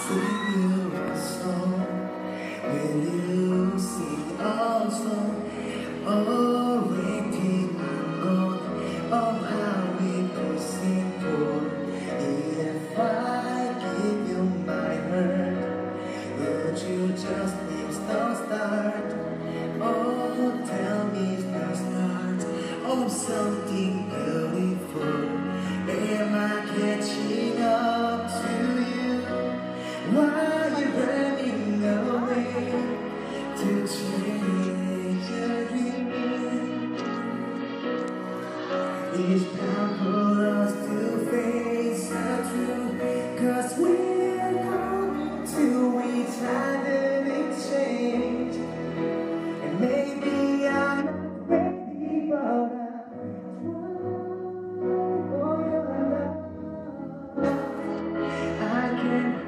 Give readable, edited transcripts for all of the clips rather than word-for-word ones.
sing you a song. Will you sing also? Oh, waiting on oh, how we could sing for. If I give you my heart, would you just please don't start? Oh, tell me the start of something beautiful. Am I catching up to you? While you're running away to change your dream, it's time for us to face the truth. 'Cause we're going to each other in change. And maybe I'm not ready, but I can't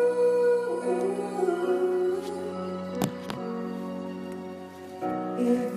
if